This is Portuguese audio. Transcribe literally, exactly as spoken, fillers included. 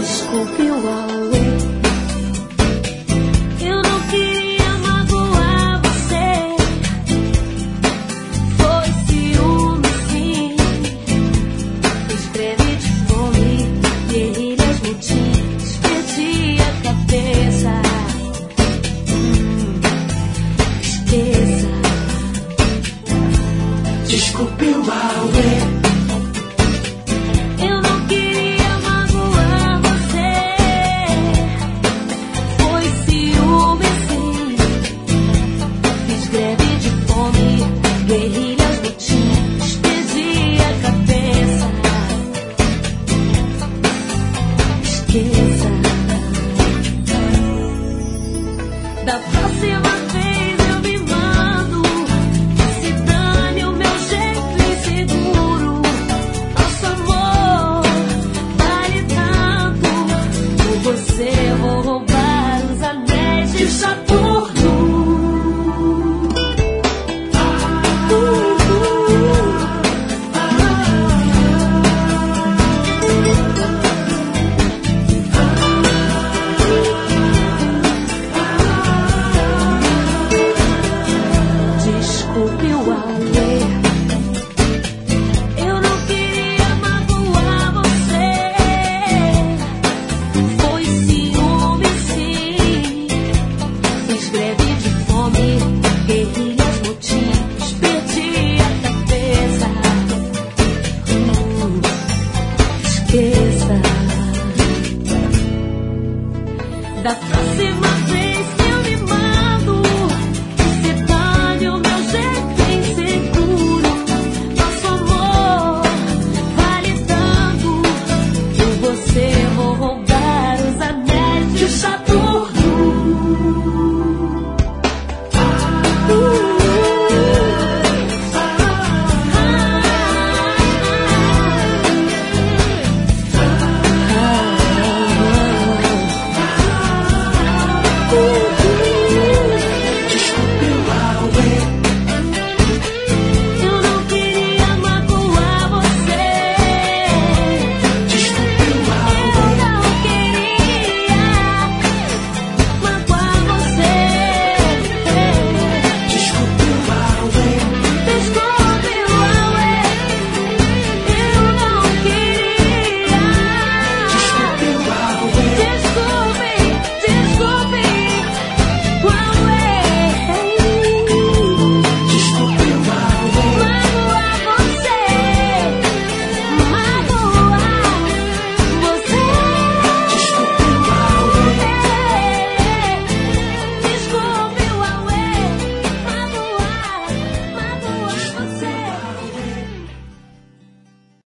Desculpe o auê. Eu não queria magoar você. Foi ciúme, sim. Escreve de fome, guerrilhas, motins. Perdi a cabeça. Hum, esqueça. Desculpe o auê. Da próxima vez eu me mando. Se dane o meu jeito inseguro. Nosso amor vale tanto. Por você eu vou roubar os anéis de Saturno. Desculpe o auê. Eu não queria magoar você. Foi ciúme, sim. Fiz greve de fome, guerrilhas, motins. Perdi a cabeça. Hum, esqueça. Da próxima vez